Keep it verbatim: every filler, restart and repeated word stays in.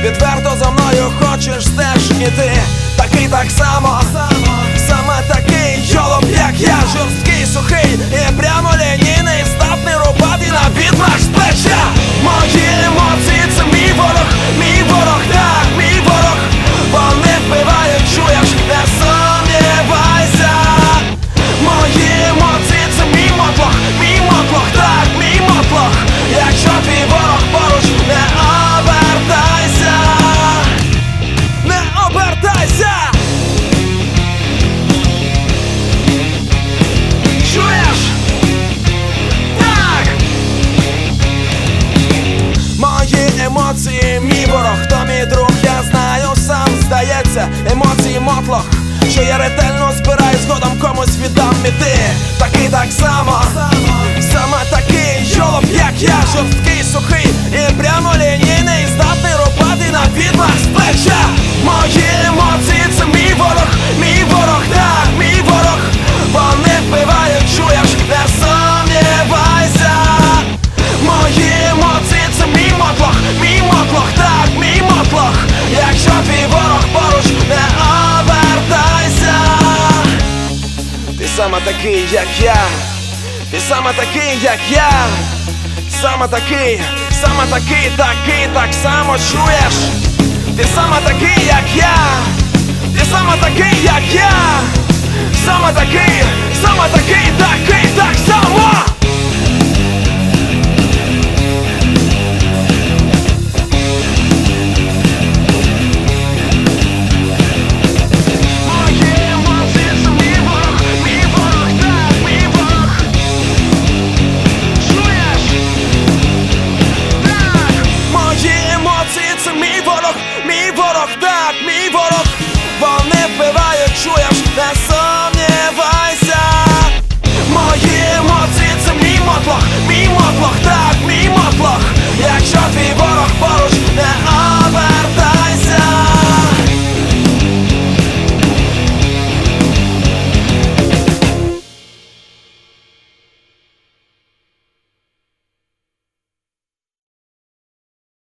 відверто за мною хочеш теж іти. Такий так само, саме такий йолоп, як я. Жорсткий, сухий і прямолінійний, здатний рубати на відмаш з плеча. Мої емоції — це мій ворог, мій ворог, так, мій ворог. Вони вбивають, чуєш, не сумнівайся. Мої емоції — це мій мотлох, мій мотлох, так, мій мотлох. Якщо твій ворог поруч, не обертайся, не обертайся. Чуєш? Так. Мої емоції, мій ворог, хто мій друг, я знаю сам. Здається, емоції мотлох, що я ретельно збираю, згодом комусь віддам іти. Такий так само, саме такий йолоп, як я. Жорсткий, сухий і прямолінійний, здатний рубати на відмах з плеча. Мої емоції — це мій ворог, мій ворог, так, мій ворог. Вони вбивають, чуєш, не сумнівайся. Мої емоції — це мій мотлох, мій мотлох, так, мій мотлох. Якщо твій ворог поруч, не обертайся. Ти саме такий, як я. Ти саме такий, як я. Саме такий, саме такий, такий, так само, чуєш. Ти саме такий, як я. Ти саме такий, як я. Саме такий, саме такий, такий, так само.